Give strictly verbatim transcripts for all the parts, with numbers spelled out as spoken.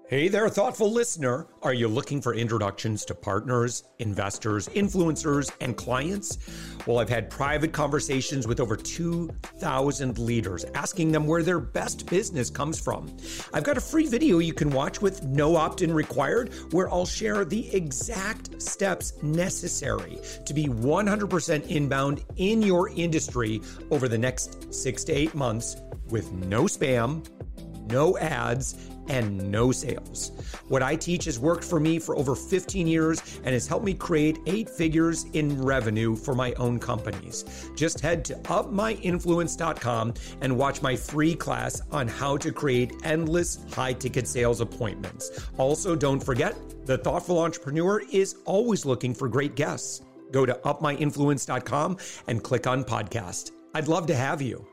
Hey there, thoughtful listener. Are you looking for introductions to partners, investors, influencers, and clients? Well, I've had private conversations with over two thousand leaders, asking them where their best business comes from. I've got a free video you can watch with no opt-in required, where I'll share the exact steps necessary to be one hundred percent inbound in your industry over the next six to eight months with no spam, no ads, and no sales. What I teach has worked for me for over fifteen years and has helped me create eight figures in revenue for my own companies. Just head to up my influence dot com and watch my free class on how to create endless high-ticket sales appointments. Also, don't forget, the Thoughtful Entrepreneur is always looking for great guests. Go to up my influence dot com and click on podcast. I'd love to have you.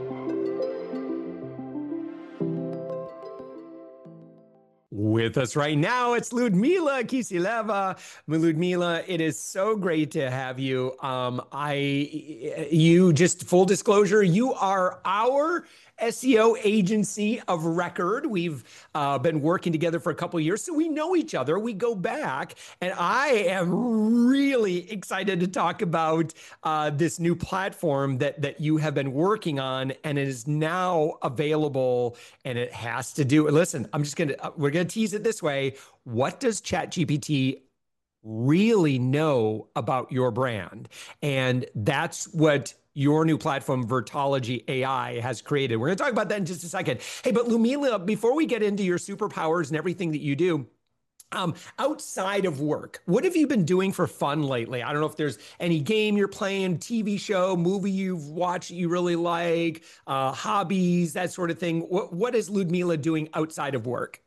With us right now, it's Ludmila Kiseleva. Ludmila, it is so great to have you. Um, I, you just full disclosure, you are our S E O agency of record. We've uh, been working together for a couple of years, so we know each other. We go back, and I am really excited to talk about uh, this new platform that that you have been working on, and it is now available. And it has to do. Listen, I'm just gonna we're gonna tease it this way. What does ChatGPT really know about your brand? And that's what your new platform, Vertology A I, has created. We're going to talk about that in just a second. Hey, but Ludmila, before we get into your superpowers and everything that you do, um, outside of work, what have you been doing for fun lately? I don't know if there's any game you're playing, T V show, movie you've watched that you really like, uh, hobbies, that sort of thing. What, what is Ludmila doing outside of work?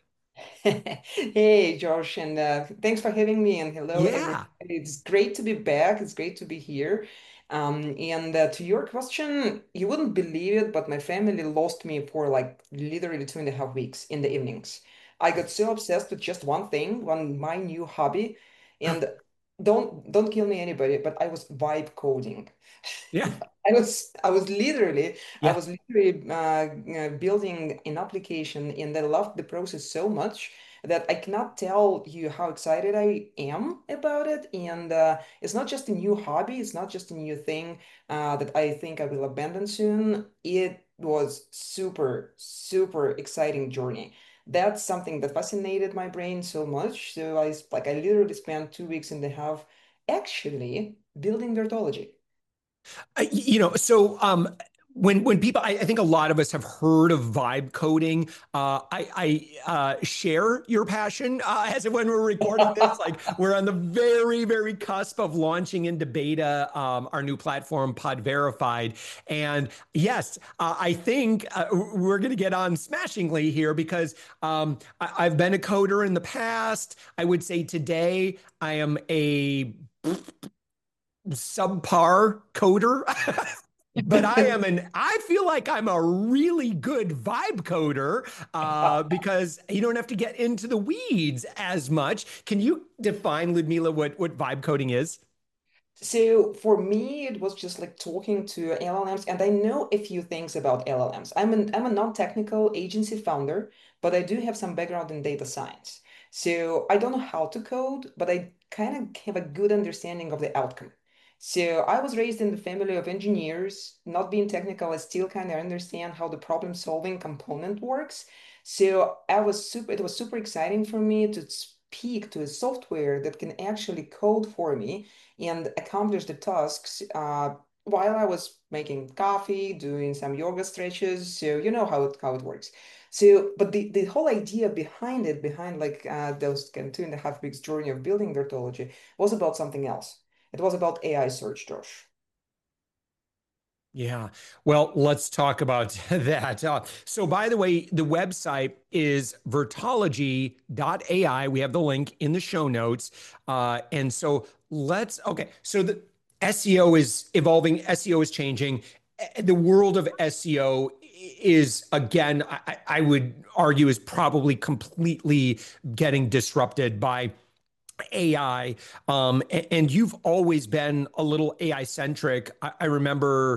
Hey, Josh, and uh, thanks for having me. And hello, everybody. Yeah. It's great to be back. It's great to be here. Um, and uh, to your question, you wouldn't believe it, but my family lost me for like literally two and a half weeks in the evenings. I got so obsessed with just one thing, one my new hobby, and don't don't kill me, anybody, but I was vibe coding. Yeah. I was I was literally I Yeah. was literally uh, uh, building an application, and I loved the process so much that I cannot tell you how excited I am about it. And uh, it's not just a new hobby, it's not just a new thing uh, that I think I will abandon soon. It was super, super exciting journey. That's something that fascinated my brain so much. So I s- like I literally spent two weeks and a half actually building Vertology. Uh, you know, so um, when when people, I, I think a lot of us have heard of vibe coding. Uh, I, I uh, share your passion uh, as of when we're recording this. Like we're on the very very cusp of launching into beta um, our new platform, Pod Verified, and yes, uh, I think uh, we're going to get on smashingly here because um, I, I've been a coder in the past. I would say today I am a subpar coder. But I am an, I feel like I'm a really good vibe coder uh, because you don't have to get into the weeds as much. Can you define, Ludmila, what, what vibe coding is? So for me, it was just like talking to L L Ms, and I know a few things about L L Ms. I'm an I'm a non-technical agency founder, but I do have some background in data science. So I don't know how to code, but I kind of have a good understanding of the outcome. So I was raised in the family of engineers. Not being technical, I still kind of understand how the problem-solving component works. So I was super, it was super exciting for me to speak to a software that can actually code for me and accomplish the tasks uh, while I was making coffee, doing some yoga stretches. So you know how it how it works. So, but the, the whole idea behind it, behind like uh, those kind of two and a half weeks journey of building Vertology, was about something else. It was about A I search, Josh. Yeah. Well, let's talk about that. Uh, so, by the way, the website is vertology dot A I. We have the link in the show notes. Uh, and so let's, okay. So the S E O is evolving, S E O is changing. Eh, The world of S E O is, again, I, I would argue, is probably completely getting disrupted by A I. Um, and you've always been a little A I centric. I, I remember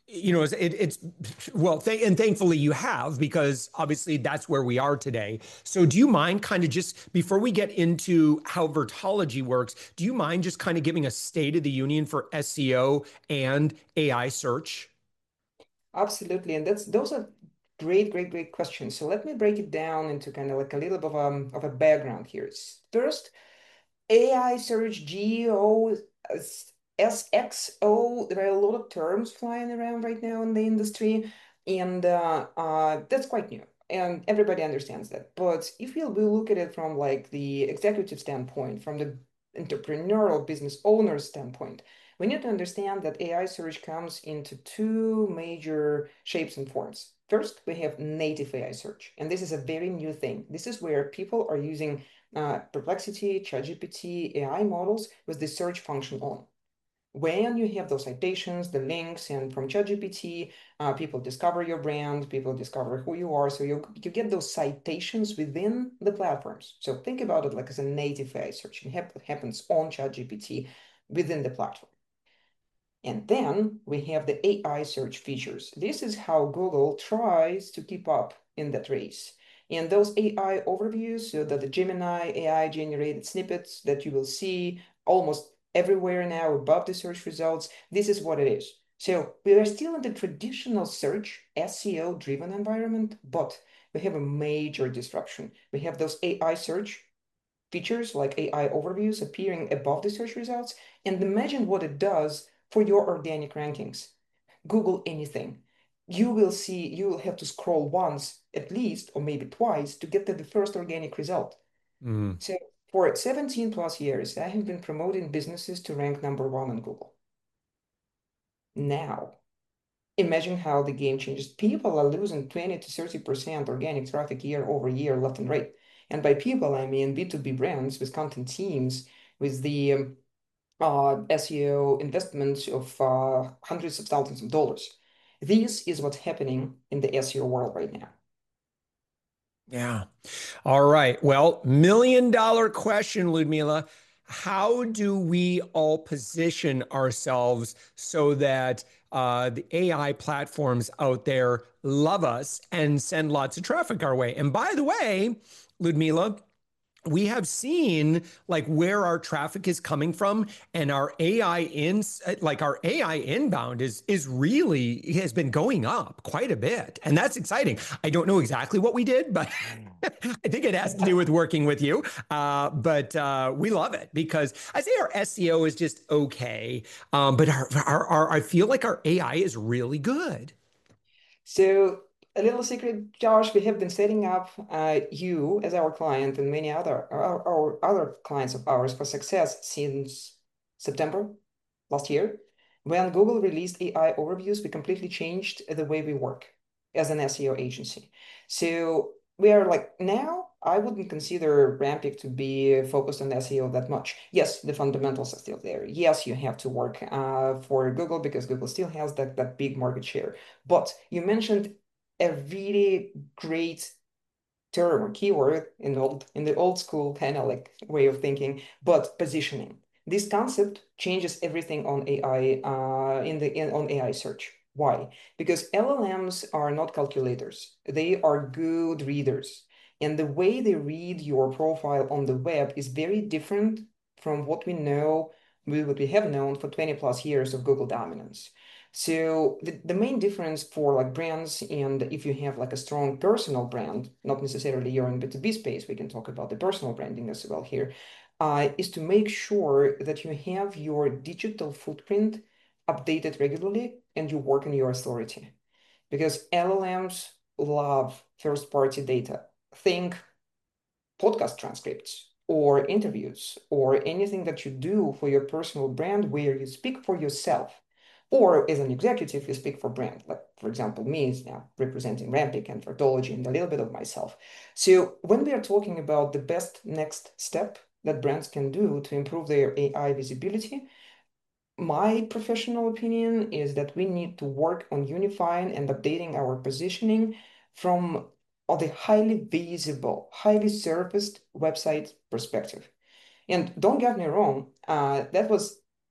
you know, it, it's well, th and thankfully you have, because obviously that's where we are today. So, do you mind kind of just before we get into how Vertology works, do you mind just kind of giving a state of the union for S E O and A I search? Absolutely. And that's those are great, great, great questions. So let me break it down into kind of like a little bit of, um, of a background here. First, A I search, G O, S X O, there are a lot of terms flying around right now in the industry, and uh, uh, that's quite new. And everybody understands that. But if we we look at it from like the executive standpoint, from the entrepreneurial business owner standpoint, we need to understand that A I search comes into two major shapes and forms. First, we have native A I search, and this is a very new thing. This is where people are using uh, Perplexity, ChatGPT, A I models with the search function on. When you have those citations, the links, and from ChatGPT, uh, people discover your brand, people discover who you are. So you, you get those citations within the platforms. So think about it like as a native A I search. It hap happens on ChatGPT within the platform. And then we have the A I search features. This is how Google tries to keep up in that race. And those A I overviews, so that the Gemini A I generated snippets that you will see almost everywhere now above the search results, this is what it is. So we are still in the traditional search S E O driven environment, but we have a major disruption. We have those A I search features like A I overviews appearing above the search results. And imagine what it does for your organic rankings. Google anything. You will see, you will have to scroll once at least, or maybe twice, to get to the first organic result. Mm. So for seventeen plus years, I have been promoting businesses to rank number one on Google. Now, imagine how the game changes. People are losing twenty to thirty percent organic traffic year over year, left and right. And by people, I mean B two B brands with content teams, with the um, uh, S E O investments of uh, hundreds of thousands of dollars. This is what's happening in the S E O world right now. Yeah. All right. Well, million dollar question, Ludmila. How do we all position ourselves so that uh, the A I platforms out there love us and send lots of traffic our way? And by the way, Ludmila, we have seen like where our traffic is coming from, and our A I in like our A I inbound is is really has been going up quite a bit, and that's exciting. I don't know exactly what we did, but I think it has to do with working with you. Uh, but uh, we love it because I say our S E O is just okay, um, but our, our, our I feel like our A I is really good. So a little secret, Josh, we have been setting up uh, you as our client and many other our, our other clients of ours for success since September last year. When Google released A I overviews, we completely changed the way we work as an S E O agency. So we are like now, I wouldn't consider Rampic to be focused on S E O that much. Yes, the fundamentals are still there. Yes, you have to work uh, for Google because Google still has that, that big market share. But you mentioned a really great term or keyword in old in the old school kind of like way of thinking, but positioning. This concept changes everything on A I uh, in the in, on A I search. Why? Because L L Ms are not calculators. They are good readers. And the way they read your profile on the web is very different from what we know, what we have known for twenty plus years of Google dominance. So the, the main difference for like brands, and if you have like a strong personal brand, not necessarily you're in B two B space, we can talk about the personal branding as well here, uh, is to make sure that you have your digital footprint updated regularly and you work on your authority. Because L L Ms love first-party data. Think podcast transcripts or interviews or anything that you do for your personal brand where you speak for yourself. Or as an executive, you speak for brand. Like, for example, me is now representing Rampic and Vertology and a little bit of myself. So when we are talking about the best next step that brands can do to improve their A I visibility, my professional opinion is that we need to work on unifying and updating our positioning from on the highly visible, highly surfaced website perspective. And don't get me wrong, uh, that was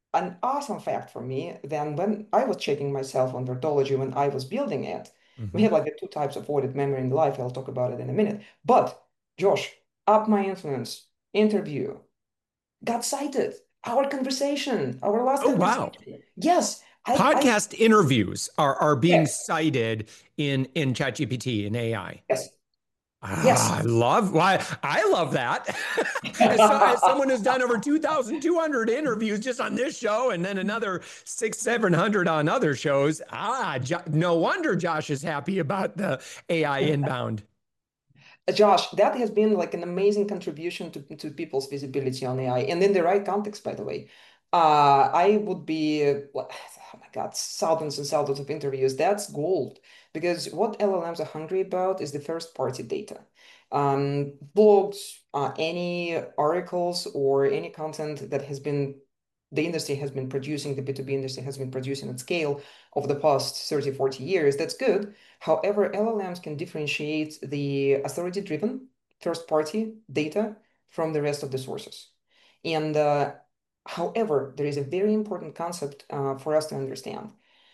an awesome fact for me, then when I was checking myself on Vertology when I was building it, we Hmm. have like the two types of audit memory in life. I'll talk about it in a minute. But Josh, Up My Influence interview got cited. Our conversation, our last Oh, wow. conversation. Yes, I, I, Podcast interviews are are being yes, cited in in ChatGPT in A I. yes, yes. Ah, I love why I love that. As, so, as someone who's done over two thousand two hundred interviews just on this show and then another six, seven hundred on other shows, ah, jo no wonder Josh is happy about the A I inbound. Josh, that has been like an amazing contribution to, to people's visibility on A I, and in the right context, by the way. Uh, I would be, uh, what- oh my God, thousands and thousands of interviews. That's gold. Because what L L Ms are hungry about is the first party data. Um, blogs, uh, any articles, or any content that has been, the industry has been producing, the B two B industry has been producing at scale over the past thirty, forty years. That's good. However, L L Ms can differentiate the authority-driven first-party data from the rest of the sources. And uh, however, there is a very important concept uh, for us to understand.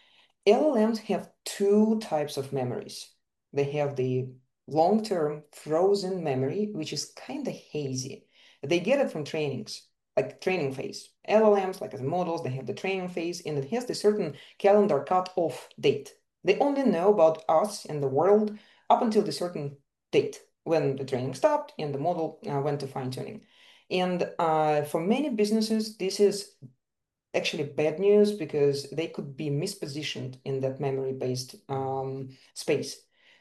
L L Ms have two types of memories. They have the long-term frozen memory, which is kind of hazy. They get it from trainings, like training phase. L L Ms, like as models, they have the training phase, and it has the certain calendar cut-off date. They only know about us and the world up until the certain date when the training stopped and the model uh, went to fine-tuning. And uh, for many businesses, this is actually bad news because they could be mispositioned in that memory-based um, space.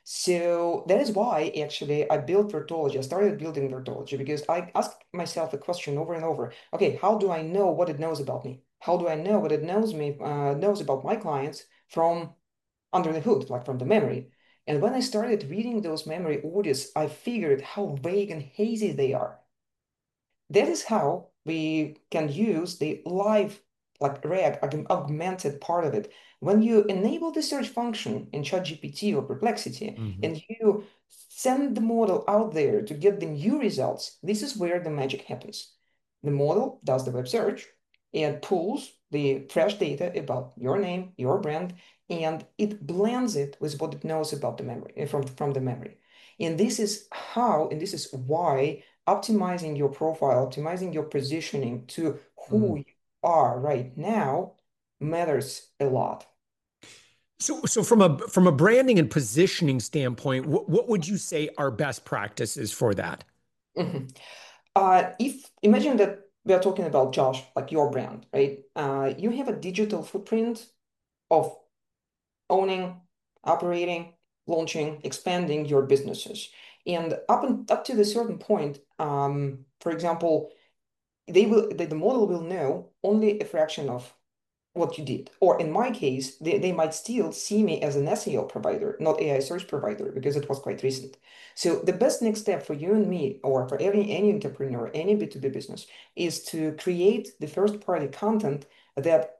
So that is why actually I built Vertology. I started building Vertology because I asked myself a question over and over. Okay, how do I know what it knows about me? How do I know what it knows me uh, knows about my clients from under the hood, like from the memory? And when I started reading those memory audits, I figured how vague and hazy they are. That is how we can use the live, like RAG, aug- augmented part of it. When you enable the search function in ChatGPT or Perplexity, Mhm. and you send the model out there to get the new results, this is where the magic happens. The model does the web search and pulls the fresh data about your name, your brand, and it blends it with what it knows about the memory from, from the memory. And this is how, and this is why optimizing your profile, optimizing your positioning to who Mm. you are right now matters a lot. So, so from a from a branding and positioning standpoint, what, what would you say are best practices for that? Mhm. Uh, if imagine that we are talking about Josh, like your brand, right? Uh, you have a digital footprint of owning, operating, launching, expanding your businesses, and up and up to the certain point, um, for example, they will the, the model will know only a fraction of what you did. Or in my case, they, they might still see me as an S E O provider, not A I search provider, because it was quite recent. So the best next step for you and me, or for any, any entrepreneur, any B two B business, is to create the first party content that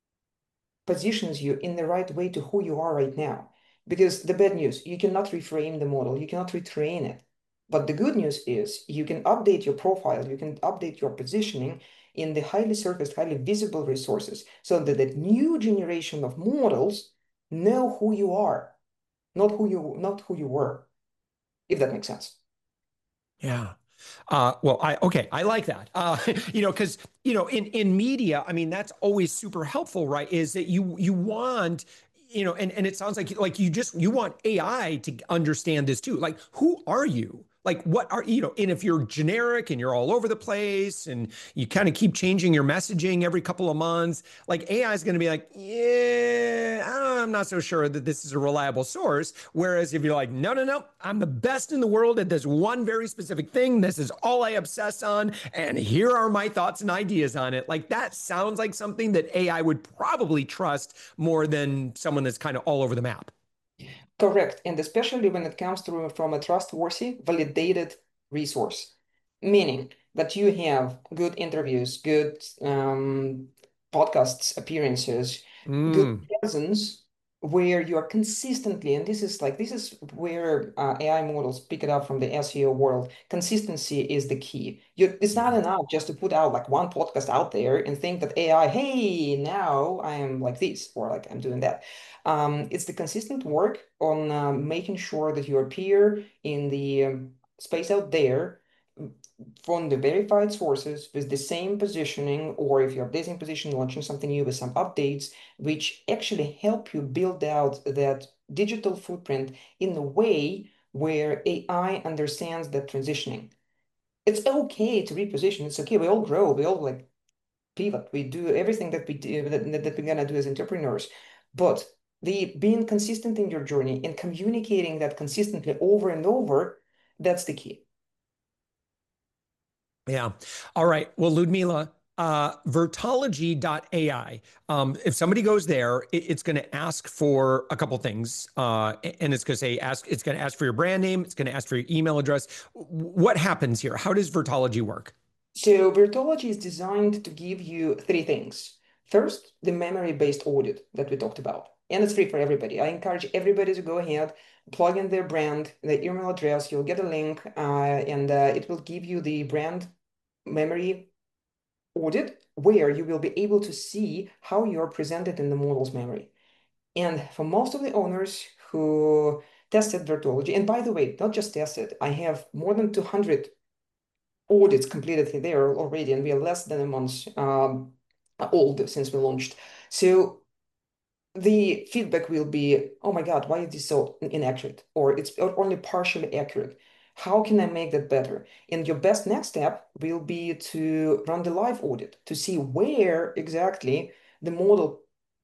positions you in the right way to who you are right now. Because the bad news, you cannot reframe the model, you cannot retrain it. But the good news is you can update your profile, you can update your positioning in the highly surfaced, highly visible resources so that the new generation of models know who you are, not who you not who you were, if that makes sense. Yeah. Uh, well, I okay, I like that. Uh, you know, because you know, in in media, I mean, that's always super helpful, right? Is that you you want, you know, and and it sounds like like you just you want A I to understand this too. Like, who are you? Like, what are you know? And if you're generic and you're all over the place and you kind of keep changing your messaging every couple of months, like A I is going to be like, yeah, I'm not so sure that this is a reliable source. Whereas if you're like, no, no, no, I'm the best in the world at this one very specific thing. This is all I obsess on. And here are my thoughts and ideas on it. Like that sounds like something that A I would probably trust more than someone that's kind of all over the map. Correct. And especially when it comes through from a trustworthy, validated resource, meaning that you have good interviews, good um, podcasts, appearances, good Mm, presence where you are consistently, and this is like this is where uh, A I models pick it up from the S E O world. Consistency is the key. You, it's not Mhm. enough just to put out like one podcast out there and think that A I, hey, now I am like this or like I'm doing that. Um, it's the consistent work on uh, making sure that you appear in the um, space out there from the verified sources with the same positioning, or if you're updating position, launching something new with some updates, which actually help you build out that digital footprint in a way where A I understands that transitioning. It's okay to reposition. It's okay. We all grow. We all like pivot. We do everything that we do that, that we're gonna do as entrepreneurs. But the being consistent in your journey and communicating that consistently over and over, that's the key. Yeah. All right. Well, Ludmila, uh, Vertology dot A I. Um, if somebody goes there, it, it's going to ask for a couple things. Uh, and it's going to say, ask, it's going to ask for your brand name. It's going to ask for your email address. What happens here? How does Vertology work? So Virtology is designed to give you three things. First, the memory-based audit that we talked about. And it's free for everybody. I encourage everybody to go ahead, plug in their brand, their email address. You'll get a link, uh, and uh, it will give you the brand memory audit where you will be able to see how you're presented in the model's memory. And for most of the owners who tested Virtology, and by the way, not just tested, I have more than two hundred audits completed there already, and we are less than a month um, old since we launched. So the feedback will be, oh my God, why is this so inaccurate? Or it's only partially accurate. How can I make that better? And your best next step will be to run the live audit to see where exactly the model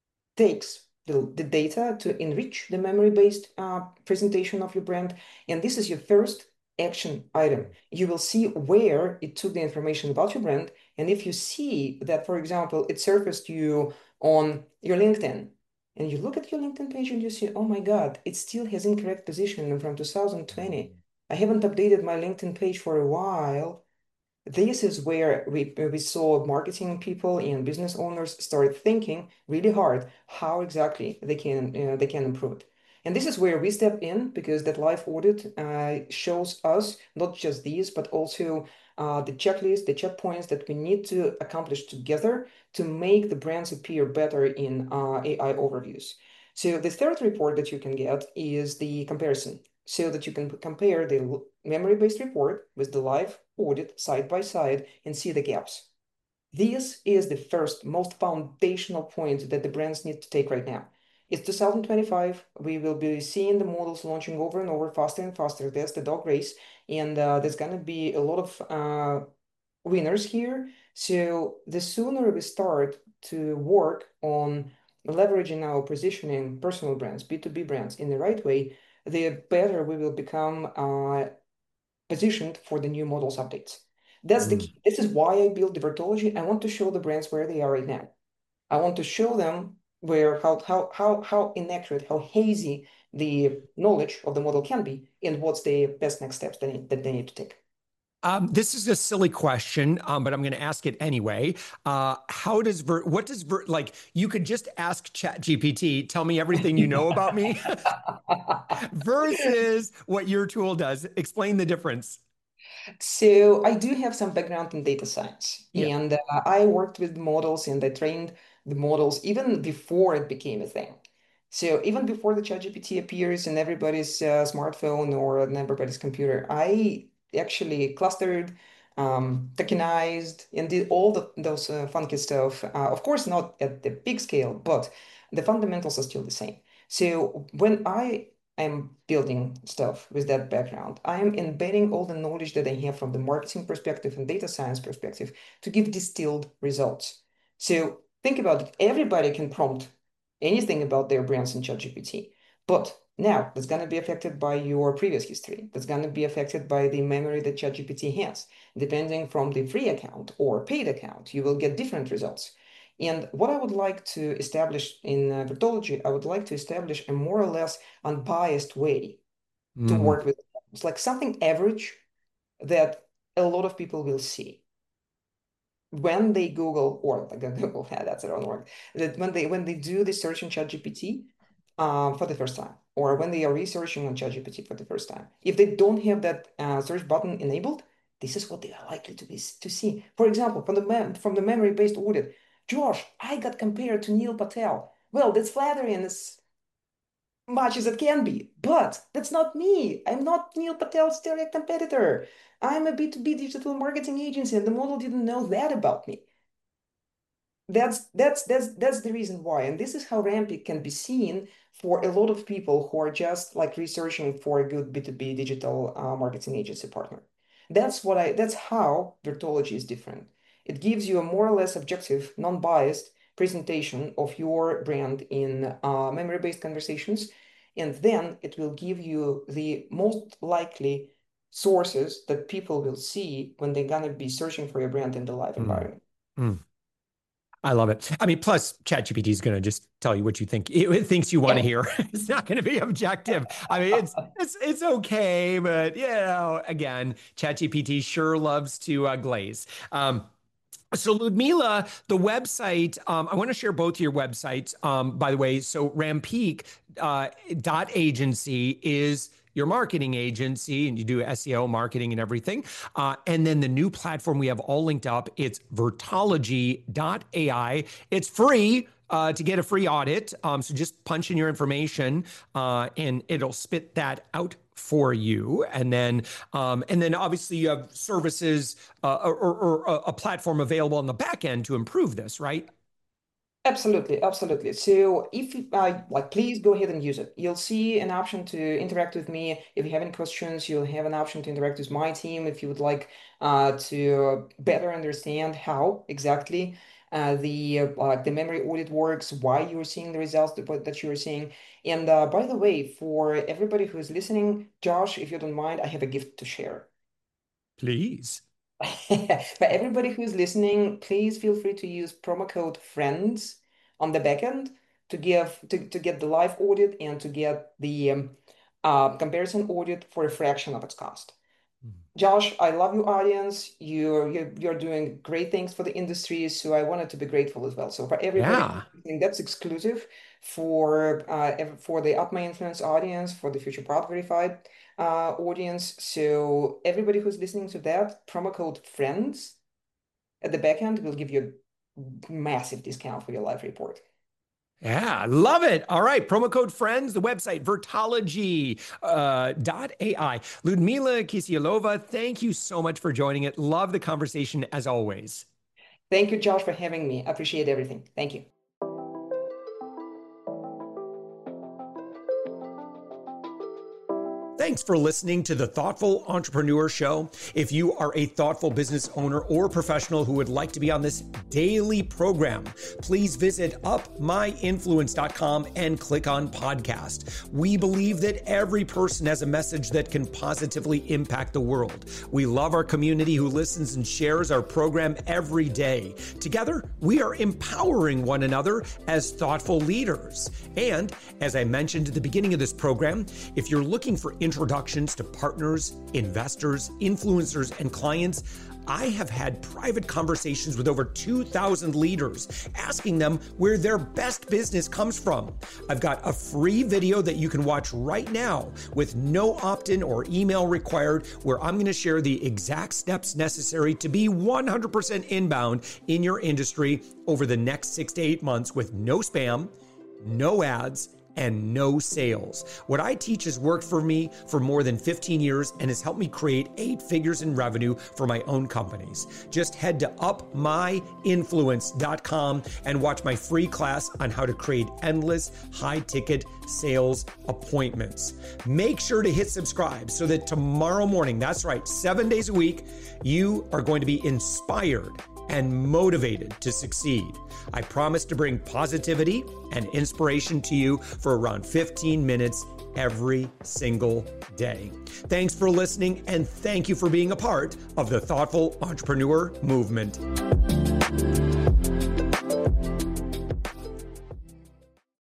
takes the, the data to enrich the memory-based uh, presentation of your brand. And this is your first action item. You will see where it took the information about your brand. And if you see that, for example, it surfaced you on your LinkedIn, and you look at your LinkedIn page and you see, oh my God, it still has incorrect positioning from two thousand twenty. I haven't updated my LinkedIn page for a while. This is where we, we saw marketing people and business owners start thinking really hard how exactly they can uh, they can improve it. And this is where we step in because that live audit uh, shows us not just these, but also uh, the checklist, the checkpoints that we need to accomplish together to make the brands appear better in uh, A I overviews. So the third report that you can get is the comparison so that you can compare the memory-based report with the live audit side by side and see the gaps. This is the first, most foundational point that the brands need to take right now. It's two thousand twenty-five. We will be seeing the models launching over and over, faster and faster. That's the dog race. And uh, there's going to be a lot of uh, winners here. So the sooner we start to work on leveraging our positioning personal brands, B two B brands in the right way, the better we will become uh, positioned for the new models updates. That's the Mm. key. This is why I built the Vertology. I want to show the brands where they are right now. I want to show them where how how how how inaccurate, how hazy the knowledge of the model can be, and what's the best next steps that, need, that they need to take. Um, this is a silly question, um, but I'm going to ask it anyway. Uh, how does Ver, what does Ver, like, you could just ask ChatGPT, tell me everything you know about me versus what your tool does. Explain the difference. So I do have some background in data science, Yeah. and uh, I worked with models and I trained the models even before it became a thing. So even before the ChatGPT appears in everybody's uh, smartphone or in everybody's computer, I actually clustered, um, tokenized, and did all the, those uh, funky stuff. Uh, of course, not at the big scale, but the fundamentals are still the same. So when I I'm building stuff with that background. I'm embedding all the knowledge that I have from the marketing perspective and data science perspective to give distilled results. So think about it. Everybody can prompt anything about their brands in ChatGPT. But now that's going to be affected by your previous history. That's going to be affected by the memory that ChatGPT has. Depending from the free account or paid account, you will get different results. And what I would like to establish in uh, Virtology, I would like to establish a more or less unbiased way to Mm. work with. It's like something average that a lot of people will see when they Google or like Google, yeah, that's the wrong word. That when they when they do the search in ChatGPT, um, for the first time, or when they are researching on ChatGPT for the first time. If they don't have that uh, search button enabled, this is what they are likely to be to see. For example, from the mem from the memory-based audit, Josh, I got compared to Neil Patel. Well, that's flattering as much as it can be, but that's not me. I'm not Neil Patel's direct competitor. I'm a B two B digital marketing agency, and the model didn't know that about me. That's that's that's that's the reason why, and this is how Rampik can be seen for a lot of people who are just like researching for a good B two B digital uh, marketing agency partner. That's what I. That's how Vertology is different. It gives you a more or less objective, non-biased presentation of your brand in uh, memory-based conversations, and then it will give you the most likely sources that people will see when they're gonna be searching for your brand in the live Mm. environment. Mm. I love it. I mean, plus ChatGPT is going to just tell you what you think it thinks you want to hear. It's not going to be objective. I mean, it's it's it's okay, but you know, again, ChatGPT sure loves to uh, glaze. Um, So Ludmila, the website, um, I want to share both your websites, um, by the way. So Rampik uh, dot agency is your marketing agency, and you do S E O marketing and everything. Uh, and then the new platform we have all linked up, it's Vertology dot A I. It's free. Uh, to get a free audit. Um, so just punch in your information uh, and it'll spit that out for you. And then um, and then obviously you have services uh, or, or, or a platform available on the back end to improve this, right? Absolutely, absolutely. So if you uh, like, please go ahead and use it. You'll see an option to interact with me. If you have any questions, you'll have an option to interact with my team if you would like uh, to better understand how exactly uh, the uh, the memory audit works, why you're seeing the results that, that you're seeing. And uh, by the way, for everybody who is listening, Josh, if you don't mind, I have a gift to share. Please. For everybody who's listening, please feel free to use promo code FRIENDS on the backend to give to, to get the live audit and to get the um, uh, comparison audit for a fraction of its cost. Josh, I love your audience. You're, you're you're doing great things for the industry, so I wanted to be grateful as well. So for everybody, Yeah. that's exclusive for uh, ev- for the Up My Influence audience, for the Future Product Verified uh, audience. So everybody who's listening to that, promo code FRIENDS at the back end will give you a massive discount for your live report. Yeah, I love it. All right. Promo code FRIENDS, the website, Vertology dot A I. Ludmila Kisielova, thank you so much for joining it. Love the conversation as always. Thank you, Josh, for having me. I appreciate everything. Thank you. Thanks for listening to the Thoughtful Entrepreneur Show. If you are a thoughtful business owner or professional who would like to be on this daily program, please visit up my influence dot com and click on podcast. We believe that every person has a message that can positively impact the world. We love our community who listens and shares our program every day. Together, we are empowering one another as thoughtful leaders. And as I mentioned at the beginning of this program, if you're looking for introductions to partners, investors, influencers, and clients, I have had private conversations with over two thousand leaders, asking them where their best business comes from. I've got a free video that you can watch right now with no opt-in or email required, where I'm going to share the exact steps necessary to be one hundred percent inbound in your industry over the next six to eight months with no spam, no ads, and no sales. What I teach has worked for me for more than fifteen years and has helped me create eight figures in revenue for my own companies. Just head to up my influence dot com and watch my free class on how to create endless high-ticket sales appointments. Make sure to hit subscribe so that tomorrow morning, that's right, seven days a week, you are going to be inspired and motivated to succeed. I promise to bring positivity and inspiration to you for around fifteen minutes every single day. Thanks for listening, and thank you for being a part of the Thoughtful Entrepreneur Movement.